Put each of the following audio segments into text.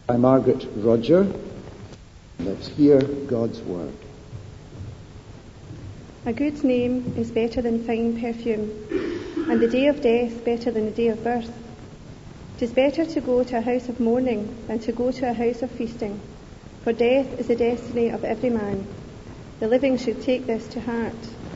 By Margaret Roger. Let's hear God's word. A good name is better than fine perfume, and the day of death better than the day of birth. It is better to go to a house of mourning than to go to a house of feasting, for death is the destiny of every man. The living should take this to heart.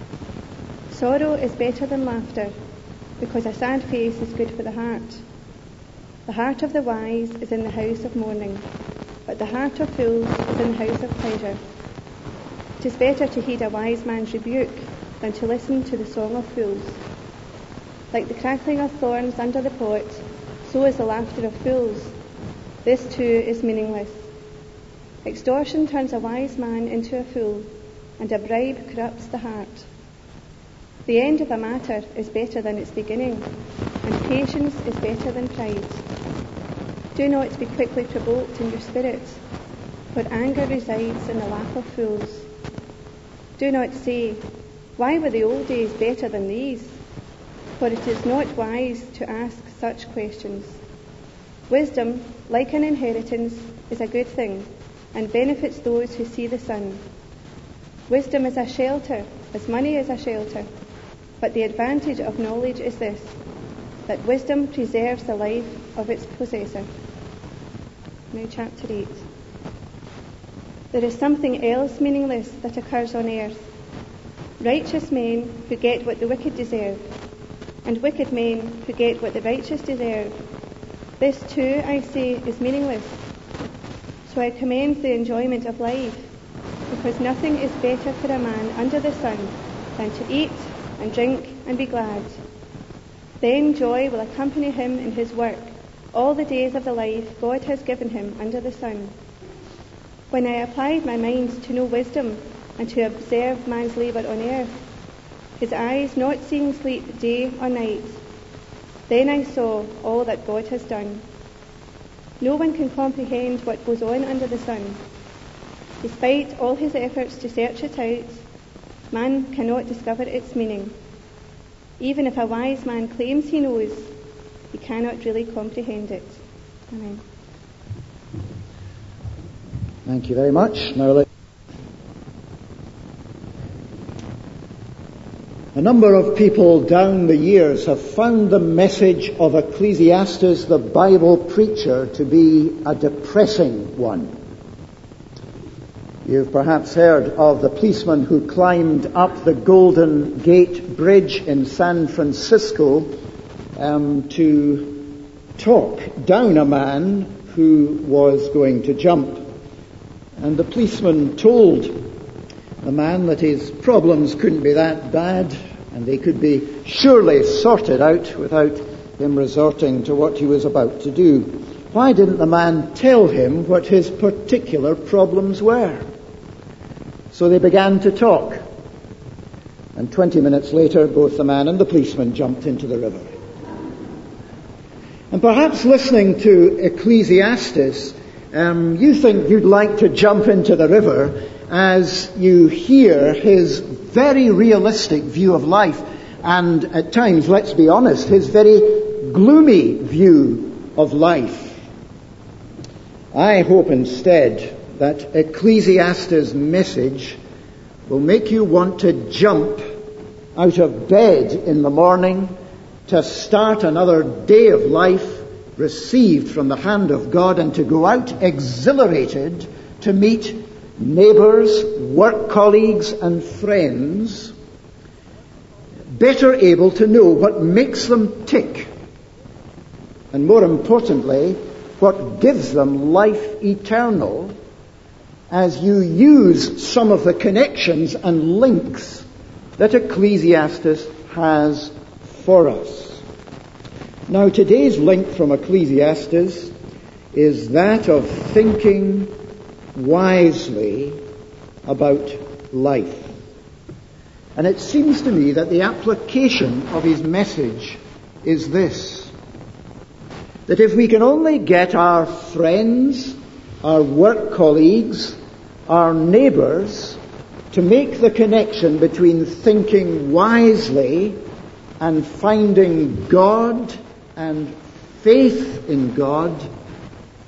Sorrow is better than laughter, because a sad face is good for the heart. The heart of the wise is in the house of mourning, but the heart of fools is in the house of pleasure. It is better to heed a wise man's rebuke than to listen to the song of fools. Like the crackling of thorns under the pot, so is the laughter of fools. This too is meaningless. Extortion turns a wise man into a fool, and a bribe corrupts the heart. The end of a matter is better than its beginning, and patience is better than pride. Do not be quickly provoked in your spirit, for anger resides in the lap of fools. Do not say, "Why were the old days better than these?" For it is not wise to ask such questions. Wisdom, like an inheritance, is a good thing, and benefits those who see the sun. Wisdom is a shelter, as money is a shelter. But the advantage of knowledge is this, that wisdom preserves the life of its possessor. Now chapter 8. There is something else meaningless that occurs on earth. Righteous men who get what the wicked deserve, and wicked men who get what the righteous deserve. This too, I say, is meaningless. So I commend the enjoyment of life, because nothing is better for a man under the sun than to eat and drink and be glad. Then joy will accompany him in his work all the days of the life God has given him under the sun. When I applied my mind to know wisdom and to observe man's labour on earth, his eyes not seeing sleep day or night, then I saw all that God has done. No one can comprehend what goes on under the sun. Despite all his efforts to search it out, man cannot discover its meaning. Even if a wise man claims he knows, he cannot really comprehend it. Amen. Thank you very much. Now, a number of people down the years have found the message of Ecclesiastes, the Bible preacher, to be a depressing one. You've perhaps heard of the policeman who climbed up the Golden Gate Bridge in San Francisco to talk down a man who was going to jump. And the policeman told the man that his problems couldn't be that bad and they could be surely sorted out without him resorting to what he was about to do. Why didn't the man tell him what his particular problems were? So they began to talk. And 20 minutes later, both the man and the policeman jumped into the river. And perhaps listening to Ecclesiastes, you think you'd like to jump into the river as you hear his very realistic view of life, and at times, let's be honest, his very gloomy view of life. I hope instead that Ecclesiastes' message will make you want to jump out of bed in the morning to start another day of life received from the hand of God, and to go out exhilarated to meet neighbours, work colleagues and friends, better able to know what makes them tick, and more importantly, what gives them life eternal, as you use some of the connections and links that Ecclesiastes has for us. Now, today's link from Ecclesiastes is that of thinking wisely about life. And it seems to me that the application of his message is this: that if we can only get our friends, our work colleagues, our neighbours to make the connection between thinking wisely and finding God and faith in God,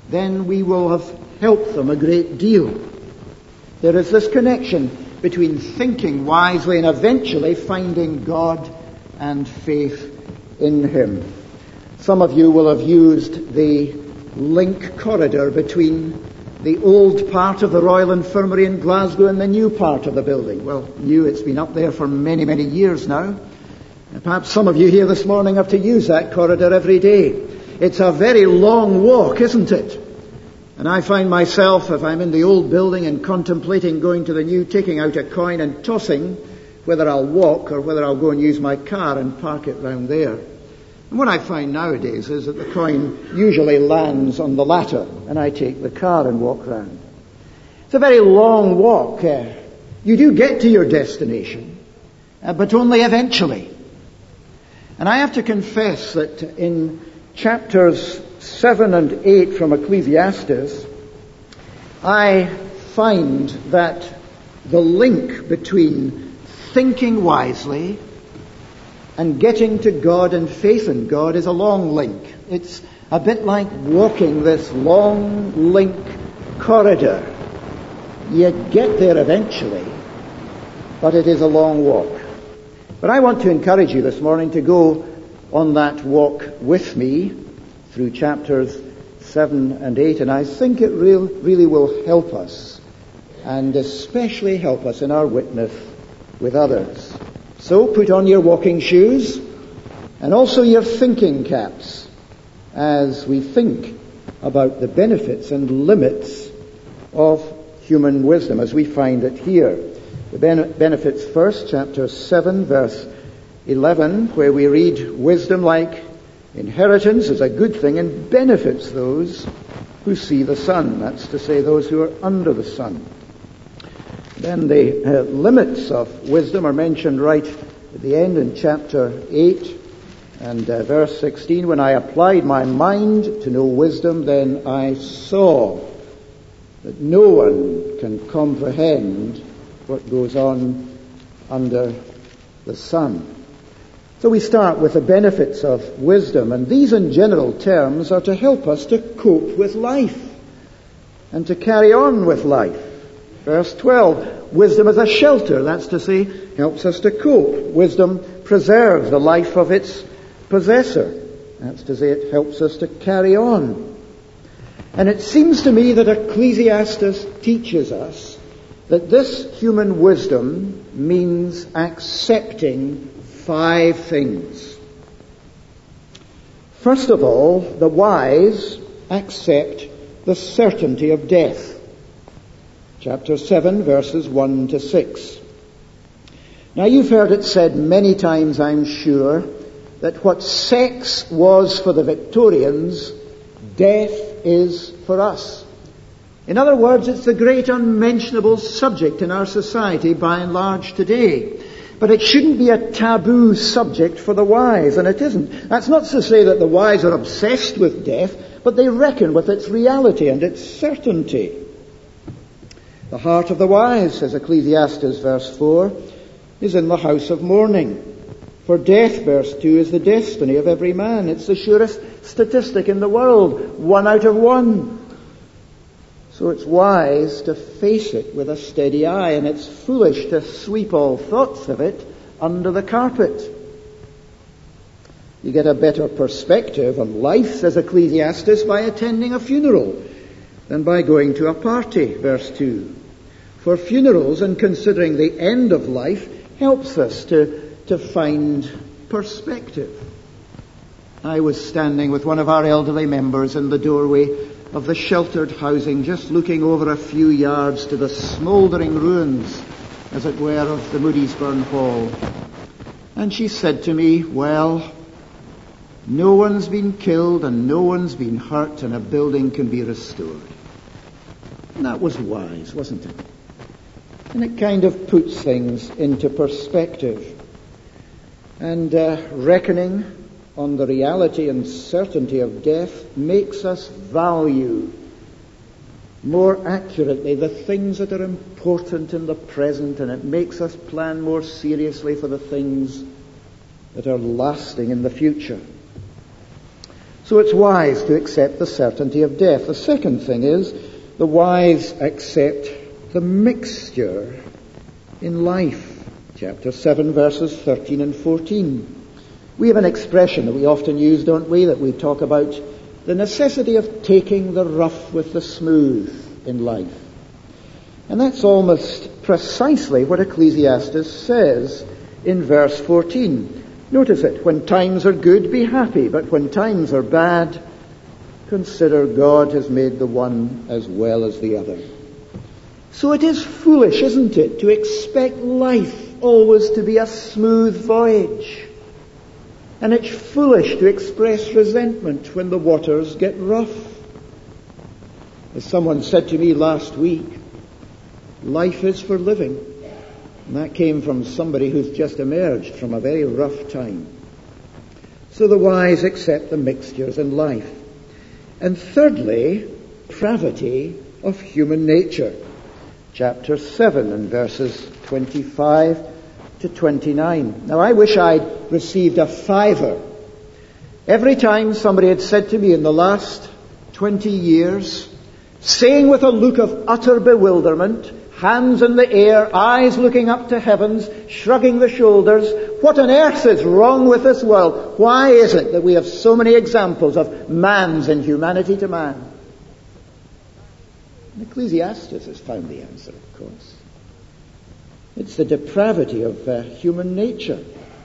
then we will have helped them a great deal. There is this connection between thinking wisely and eventually finding God and faith in Him. Some of you will have used the link corridor between the old part of the Royal Infirmary in Glasgow and the new part of the building. Well, it's been up there for many, many years now. And perhaps some of you here this morning have to use that corridor every day. It's a very long walk, isn't it? And I find myself, if I'm in the old building and contemplating going to the new, taking out a coin and tossing whether I'll walk or whether I'll go and use my car and park it round there. And what I find nowadays is that the coin usually lands on the latter, and I take the car and walk round. It's a very long walk. You do get to your destination, but only eventually. And I have to confess that in chapters 7 and 8 from Ecclesiastes, I find that the link between thinking wisely and getting to God and faith in God is a long link. It's a bit like walking this long link corridor. You get there eventually, but it is a long walk. But I want to encourage you this morning to go on that walk with me through chapters 7 and 8, and I think it really will help us, and especially help us in our witness with others. So put on your walking shoes and also your thinking caps as we think about the benefits and limits of human wisdom as we find it here. The benefits first, chapter 7, verse 11, where we read, "Wisdom, like inheritance, is a good thing and benefits those who see the sun." That's to say, those who are under the sun. Then the limits of wisdom are mentioned right at the end in chapter 8 and verse 16. "When I applied my mind to know wisdom, then I saw that no one can comprehend what goes on under the sun." So we start with the benefits of wisdom, and these in general terms are to help us to cope with life and to carry on with life. Verse 12, wisdom is a shelter, that's to say, helps us to cope. Wisdom preserves the life of its possessor. That's to say, it helps us to carry on. And it seems to me that Ecclesiastes teaches us that this human wisdom means accepting 5 things. First of all, the wise accept the certainty of death. Chapter 7, verses 1 to 6. Now you've heard it said many times, I'm sure, that what sex was for the Victorians, death is for us. In other words, it's the great unmentionable subject in our society by and large today. But it shouldn't be a taboo subject for the wise, and it isn't. That's not to say that the wise are obsessed with death, but they reckon with its reality and its certainty. The heart of the wise, says Ecclesiastes verse 4, is in the house of mourning. For death, verse 2, is the destiny of every man. It's the surest statistic in the world, 1 out of 1. So it's wise to face it with a steady eye, and it's foolish to sweep all thoughts of it under the carpet. You get a better perspective on life, says Ecclesiastes, by attending a funeral than by going to a party, verse 2. For funerals and considering the end of life helps us to find perspective. I was standing with one of our elderly members in the doorway of the sheltered housing, just looking over a few yards to the smouldering ruins, as it were, of the Moodiesburn Hall. And she said to me, well, no one's been killed and no one's been hurt, and a building can be restored. And that was wise, wasn't it? And it kind of puts things into perspective. And reckoning on the reality and certainty of death makes us value more accurately the things that are important in the present, and it makes us plan more seriously for the things that are lasting in the future. So it's wise to accept the certainty of death. The second thing is the wise accept the mixture in life. Chapter 7, verses 13 and 14. We have an expression that we often use, don't we, that we talk about the necessity of taking the rough with the smooth in life. And that's almost precisely what Ecclesiastes says in verse 14. Notice it. When times are good, be happy, but when times are bad, consider God has made the one as well as the other. So it is foolish, isn't it, to expect life always to be a smooth voyage. And it's foolish to express resentment when the waters get rough. As someone said to me last week, life is for living. And that came from somebody who's just emerged from a very rough time. So the wise accept the mixtures in life. And thirdly, depravity of human nature. Chapter 7 and verses 25 to 29. Now I wish I'd received a fiver every time somebody had said to me in the last 20 years, saying with a look of utter bewilderment, hands in the air, eyes looking up to heavens, shrugging the shoulders, what on earth is wrong with this world? Why is it that we have so many examples of man's inhumanity to man? And Ecclesiastes has found the answer, of course. It's the depravity of human nature.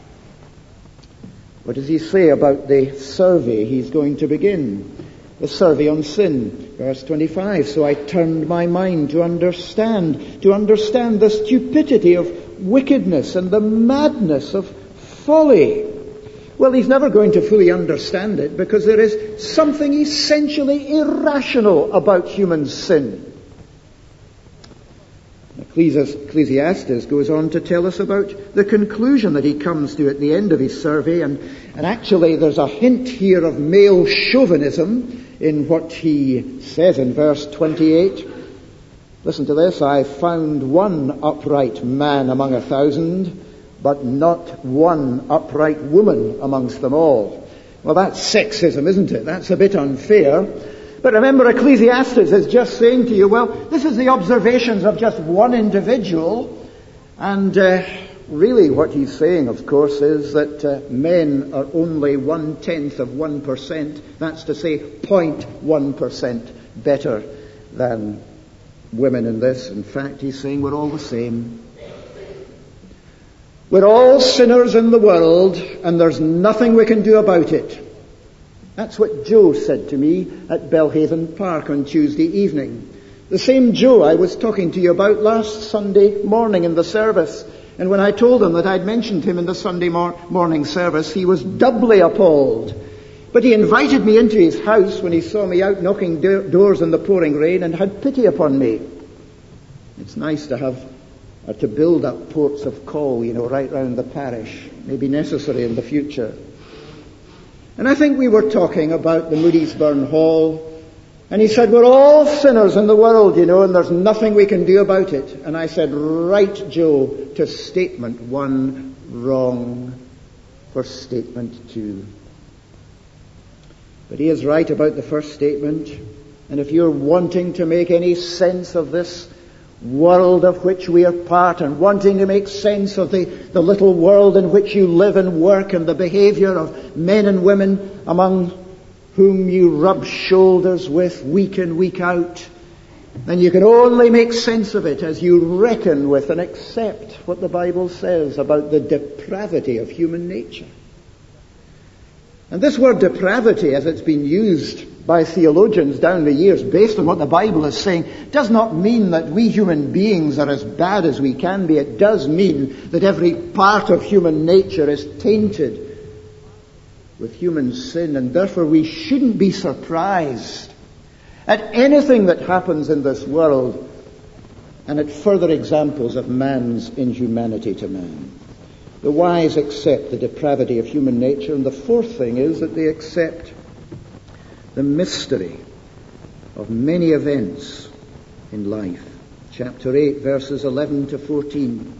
What does he say about the survey he's going to begin? The survey on sin, verse 25. So I turned my mind to understand the stupidity of wickedness and the madness of folly. Well, he's never going to fully understand it because there is something essentially irrational about human sin. Ecclesiastes goes on to tell us about the conclusion that he comes to at the end of his survey, and actually there's a hint here of male chauvinism in what he says in verse 28. Listen to this. I found one upright man among 1,000, but not one upright woman amongst them all. Well, that's sexism, isn't it? That's a bit unfair. But remember, Ecclesiastes is just saying to you, well, this is the observations of just one individual. And really what he's saying, of course, is that men are only 0.1%. That's to say 0.1% better than women in this. In fact, he's saying we're all the same. We're all sinners in the world, and there's nothing we can do about it. That's what Joe said to me at Belhaven Park on Tuesday evening. The same Joe I was talking to you about last Sunday morning in the service. And when I told him that I'd mentioned him in the Sunday morning service, he was doubly appalled. But he invited me into his house when he saw me out knocking doors in the pouring rain and had pity upon me. It's nice to build up ports of call, right round the parish. May be necessary in the future. And I think we were talking about the Moodiesburn Hall, and he said, we're all sinners in the world, and there's nothing we can do about it. And I said, right, Joe, to statement 1, wrong for statement 2. But he is right about the first statement, and if you're wanting to make any sense of this world of which we are part, and wanting to make sense of the little world in which you live and work, and the behavior of men and women among whom you rub shoulders with week in, week out, then you can only make sense of it as you reckon with and accept what the Bible says about the depravity of human nature. And this word depravity, as it's been used by theologians down the years, based on what the Bible is saying, does not mean that we human beings are as bad as we can be. It does mean that every part of human nature is tainted with human sin, and therefore we shouldn't be surprised at anything that happens in this world and at further examples of man's inhumanity to man. The wise accept the depravity of human nature, and the fourth thing is that they accept the mystery of many events in life. Chapter 8, verses 11 to 14.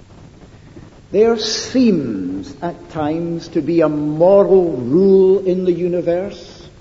There seems at times to be a moral rule in the universe,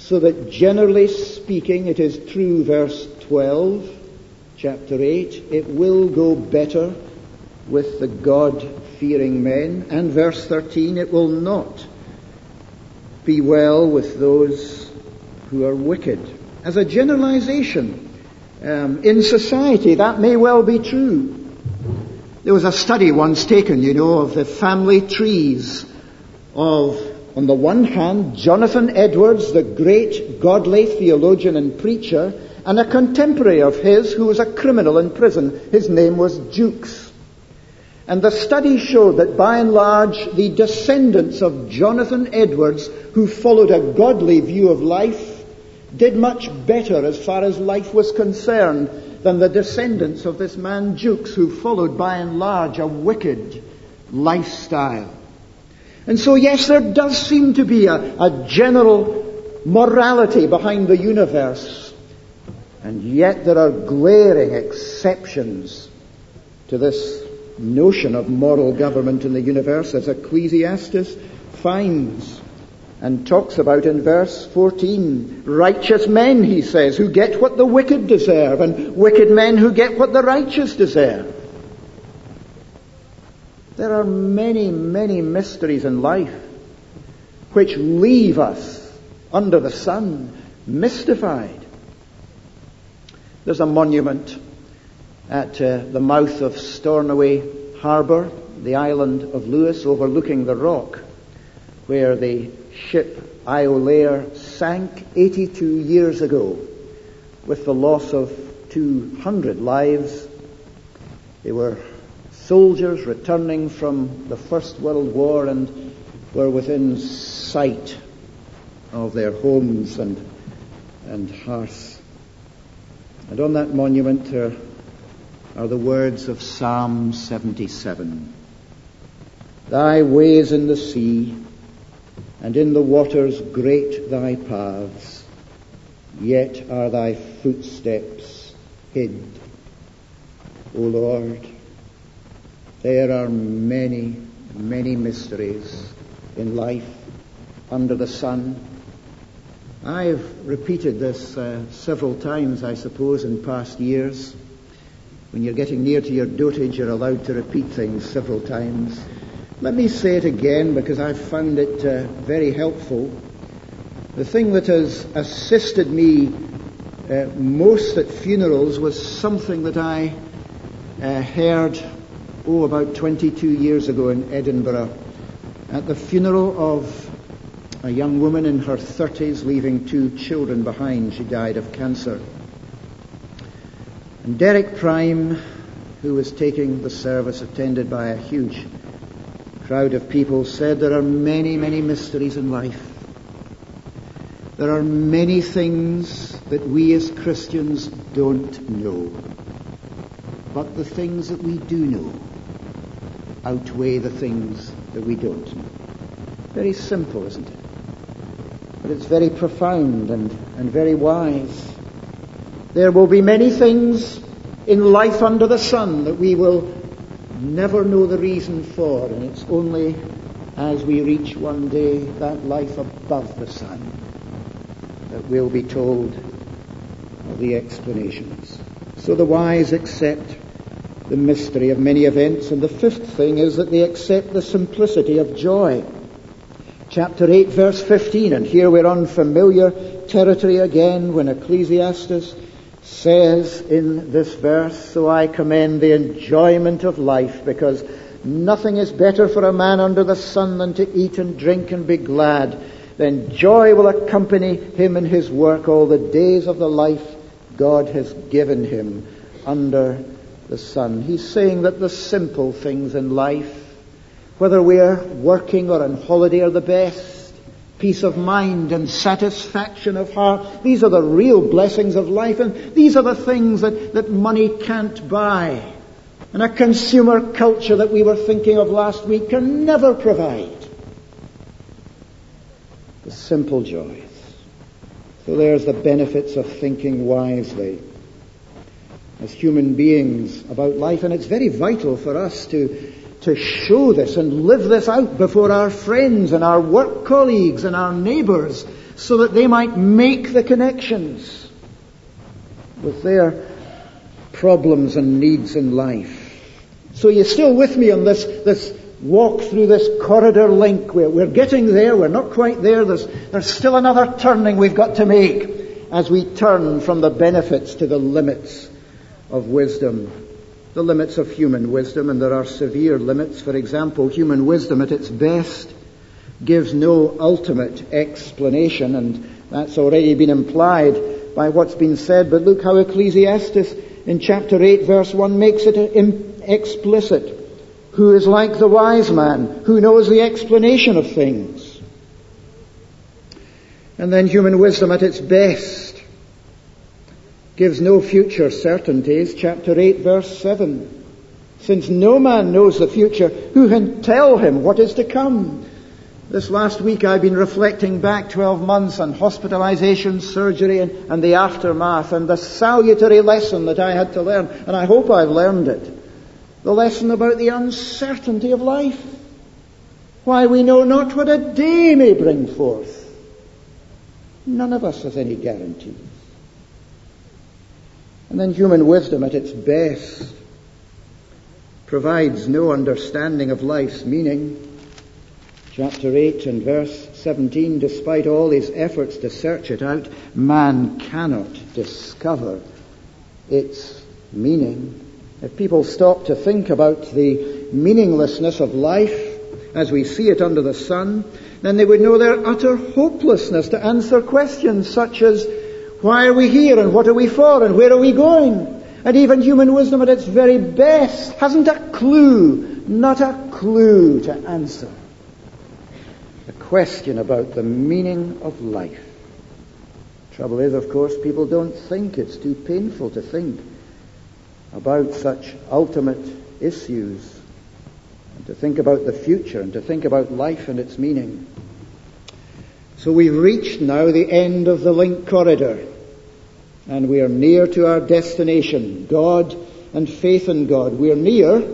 so that generally speaking, it is true, verse 12, chapter 8, it will go better with the God-fearing men. And verse 13, it will not be well with those who are wicked. As a generalization, in society, that may well be true. There was a study once taken, of the family trees of, on the one hand, Jonathan Edwards, the great godly theologian and preacher, and a contemporary of his who was a criminal in prison. His name was Jukes. And the study showed that by and large, the descendants of Jonathan Edwards, who followed a godly view of life, did much better as far as life was concerned than the descendants of this man Jukes, who followed by and large a wicked lifestyle. And so, yes, there does seem to be a general morality behind the universe. And yet there are glaring exceptions to this notion of moral government in the universe, as Ecclesiastes finds and talks about in verse 14. Righteous men, he says, who get what the wicked deserve, and wicked men who get what the righteous deserve. There are many, many mysteries in life which leave us under the sun mystified. There's a monument at the mouth of Stornoway Harbour, the island of Lewis, overlooking the Rock, where the ship Iolair sank 82 years ago with the loss of 200 lives. They were soldiers returning from the First World War and were within sight of their homes and hearths. And on that monument are the words of Psalm 77. Thy ways in the sea, and in the waters great thy paths, yet are thy footsteps hid. O Lord, there are many, many mysteries in life under the sun. I've repeated this several times, I suppose, in past years. When you're getting near to your dotage, you're allowed to repeat things several times. Let me say it again because I've found it very helpful. The thing that has assisted me most at funerals was something that I heard, about 22 years ago in Edinburgh, at the funeral of a young woman in her 30s leaving 2 children behind. She died of cancer. And Derek Prime, who was taking the service, attended by a huge crowd of people, said there are many, many mysteries in life. There are many things that we as Christians don't know. But the things that we do know outweigh the things that we don't know. Very simple, isn't it? But it's very profound and very wise. There will be many things in life under the sun that we will never know the reason for, and it's only as we reach one day that life above the sun that we'll be told of the explanations. So the wise accept the mystery of many events, and the fifth thing is that they accept the simplicity of joy. Chapter 8, verse 15, and here we're on familiar territory again when Ecclesiastes says in this verse, so I commend the enjoyment of life, because nothing is better for a man under the sun than to eat and drink and be glad. Then joy will accompany him in his work all the days of the life God has given him under the sun. He's saying that the simple things in life, whether we're working or on holiday, are the best. Peace of mind and satisfaction of heart. These are the real blessings of life, and these are the things that money can't buy. And a consumer culture that we were thinking of last week can never provide. The simple joys. So there's the benefits of thinking wisely as human beings about life, and it's very vital for us to to show this and live this out before our friends and our work colleagues and our neighbours, so that they might make the connections with their problems and needs in life. So you're still with me on this walk through this corridor link. We're getting there. We're not quite there. There's still another turning we've got to make as we turn from the benefits to the limits of wisdom. The limits of human wisdom, and there are severe limits. For example, human wisdom at its best gives no ultimate explanation, and that's already been implied by what's been said. But look how Ecclesiastes in chapter 8 verse 1 makes it explicit. Who is like the wise man, who knows the explanation of things? And then human wisdom at its best gives no future certainties. Chapter 8 verse 7. Since no man knows the future, who can tell him what is to come? This last week I've been reflecting back 12 months on hospitalization, surgery and the aftermath, and the salutary lesson that I had to learn, and I hope I've learned it. The lesson about the uncertainty of life. Why we know not what a day may bring forth. None of us has any guarantees. And then human wisdom at its best provides no understanding of life's meaning. Chapter 8 and verse 17, despite all his efforts to search it out, man cannot discover its meaning. If people stop to think about the meaninglessness of life as we see it under the sun, then they would know their utter hopelessness to answer questions such as, why are we here and what are we for and where are we going? And even human wisdom at its very best hasn't a clue, not a clue to answer the question about the meaning of life. Trouble is, of course, people don't think. It's too painful to think about such ultimate issues, and to think about the future, and to think about life and its meaning. So we've reached now the end of the link corridor, and we are near to our destination, God and faith in God. We're near,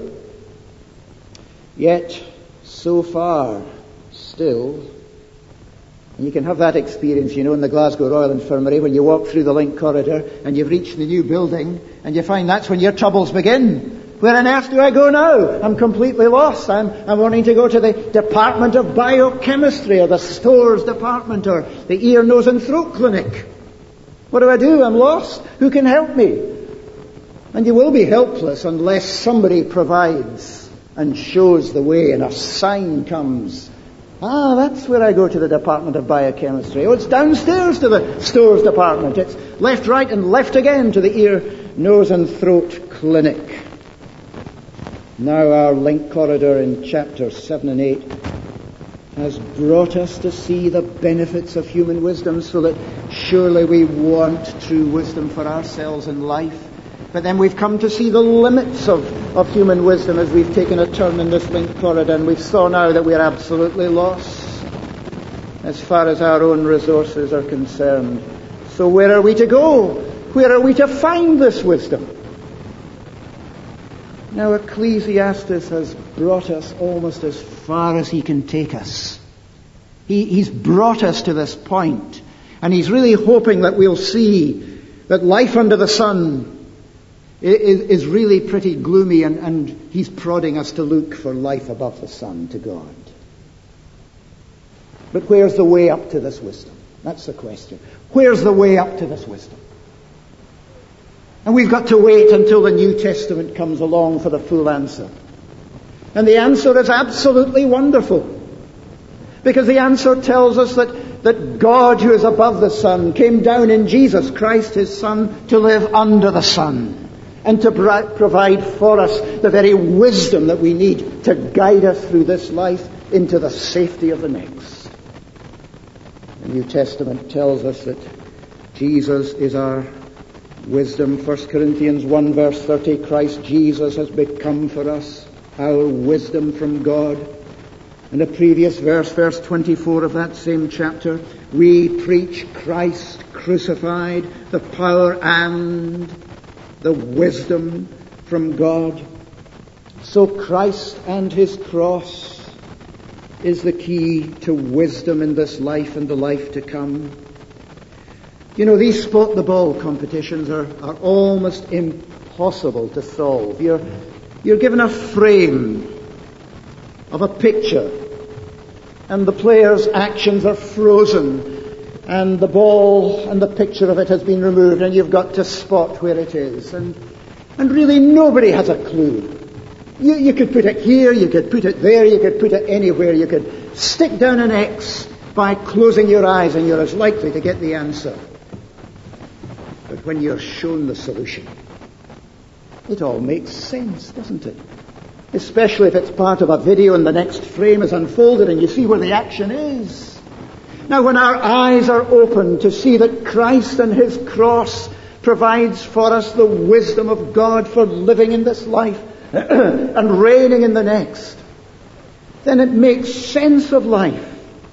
yet so far still. And you can have that experience, in the Glasgow Royal Infirmary when you walk through the link corridor and you've reached the new building, and you find that's when your troubles begin. Where on earth do I go now? I'm completely lost. I'm wanting to go to the Department of Biochemistry or the Stores Department or the Ear, Nose and Throat Clinic. What do? I'm lost. Who can help me? And you will be helpless unless somebody provides and shows the way and a sign comes. That's where I go to the Department of Biochemistry. Oh, it's downstairs to the Stores Department. It's left, right and left again to the Ear, Nose and Throat Clinic. Now our link corridor in chapters 7 and 8 has brought us to see the benefits of human wisdom, so that surely we want true wisdom for ourselves in life. But then we've come to see the limits of human wisdom as we've taken a turn in this link corridor, and we saw now that we're absolutely lost as far as our own resources are concerned. So where are we to go? Where are we to find this wisdom? Now Ecclesiastes has brought us almost as far as he can take us. He's brought us to this point, and he's really hoping that we'll see that life under the sun is really pretty gloomy, and he's prodding us to look for life above the sun, to God. But where's the way up to this wisdom? That's the question. Where's the way up to this wisdom? And we've got to wait until the New Testament comes along for the full answer. And the answer is absolutely wonderful. Because the answer tells us that God, who is above the sun, came down in Jesus Christ, his Son, to live under the sun, and to provide for us the very wisdom that we need to guide us through this life into the safety of the next. The New Testament tells us that Jesus is our wisdom. 1 Corinthians 1 verse 30, Christ Jesus has become for us our wisdom from God. In a previous verse, verse 24 of that same chapter, we preach Christ crucified, the power and the wisdom from God. So Christ and his cross is the key to wisdom in this life and the life to come. You know, these spot the ball competitions are almost impossible to solve. You're given a frame of a picture, and the player's actions are frozen, and the ball and the picture of it has been removed, and you've got to spot where it is. And really nobody has a clue. You could put it here, you could put it there, you could put it anywhere. You could stick down an X by closing your eyes, and you're as likely to get the answer. But when you're shown the solution, it all makes sense, doesn't it? Especially if it's part of a video and the next frame is unfolded and you see where the action is. Now, when our eyes are open to see that Christ and his cross provides for us the wisdom of God for living in this life and reigning in the next, then it makes sense of life.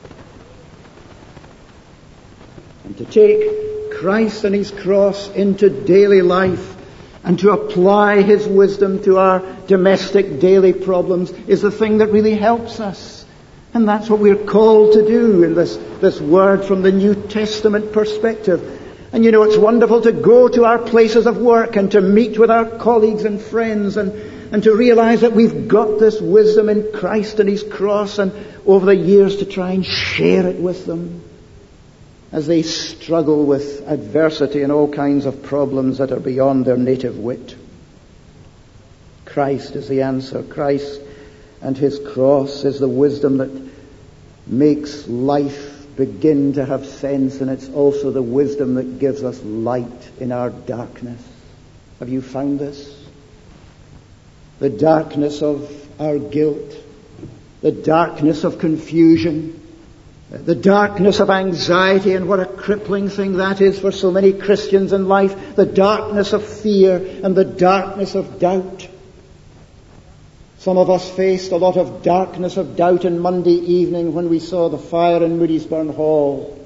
And to take Christ and his cross into daily life and to apply his wisdom to our domestic daily problems is the thing that really helps us. And that's what we're called to do in this word from the New Testament perspective. And you know, it's wonderful to go to our places of work and to meet with our colleagues and friends and to realize that we've got this wisdom in Christ and his cross, and over the years to try and share it with them as they struggle with adversity and all kinds of problems that are beyond their native wit. Christ is the answer. Christ and his cross is the wisdom that makes life begin to have sense, and it's also the wisdom that gives us light in our darkness. Have you found this? The darkness of our guilt, the darkness of confusion, the darkness of anxiety, and what a crippling thing that is for so many Christians in life, the darkness of fear and the darkness of doubt. Some of us faced a lot of darkness of doubt on Monday evening when we saw the fire in Moodiesburn Hall.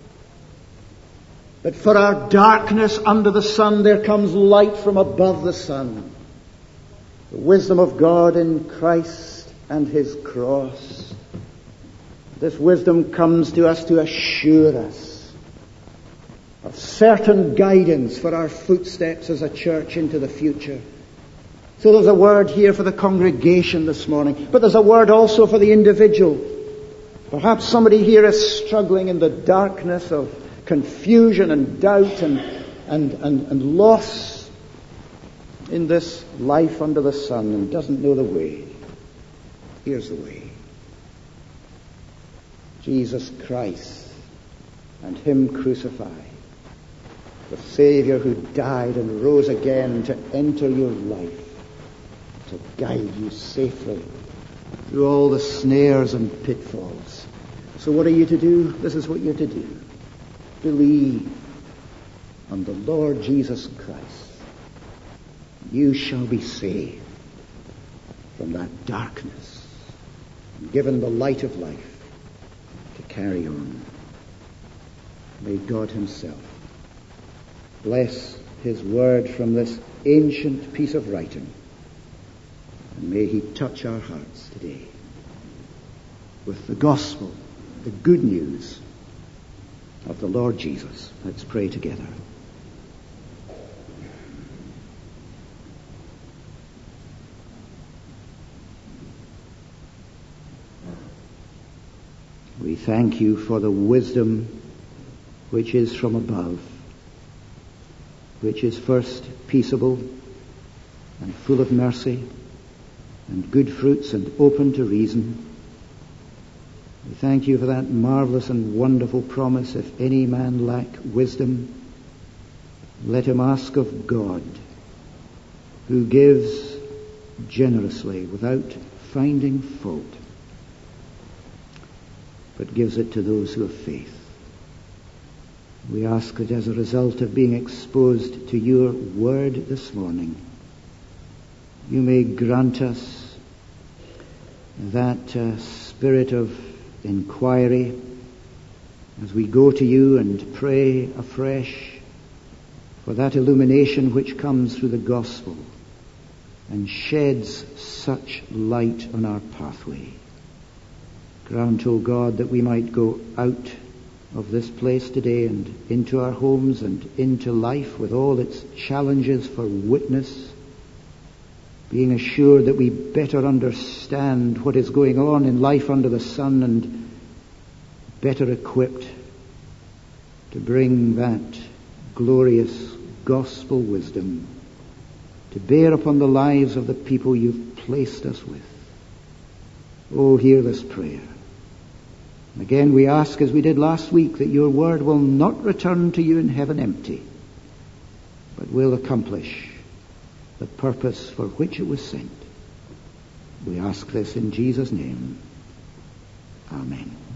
But for our darkness under the sun, there comes light from above the sun. The wisdom of God in Christ and his cross. This wisdom comes to us to assure us of certain guidance for our footsteps as a church into the future. So there's a word here for the congregation this morning, but there's a word also for the individual. Perhaps somebody here is struggling in the darkness of confusion and doubt and loss in this life under the sun and doesn't know the way. Here's the way. Jesus Christ and him crucified. The Savior who died and rose again to enter your life, to guide you safely through all the snares and pitfalls. So what are you to do? This is what you're to do. Believe on the Lord Jesus Christ. You shall be saved from that darkness and given the light of life to carry on. May God himself bless his word from this ancient piece of writing, and may he touch our hearts today with the gospel, the good news of the Lord Jesus. Let's pray together. We thank you for the wisdom which is from above, which is first peaceable and full of mercy and good fruits and open to reason. We thank you for that marvelous and wonderful promise, if any man lack wisdom, let him ask of God, who gives generously without finding fault, but gives it to those who have faith. We ask that as a result of being exposed to your word this morning, you may grant us that spirit of inquiry as we go to you and pray afresh for that illumination which comes through the gospel, and sheds such light on our pathway. Grant, O God, that we might go out of this place today and into our homes and into life with all its challenges for witness, being assured that we better understand what is going on in life under the sun and better equipped to bring that glorious gospel wisdom to bear upon the lives of the people you've placed us with. Oh, hear this prayer. And again we ask, as we did last week, that your word will not return to you in heaven empty, but will accomplish the purpose for which it was sent. We ask this in Jesus' name. Amen.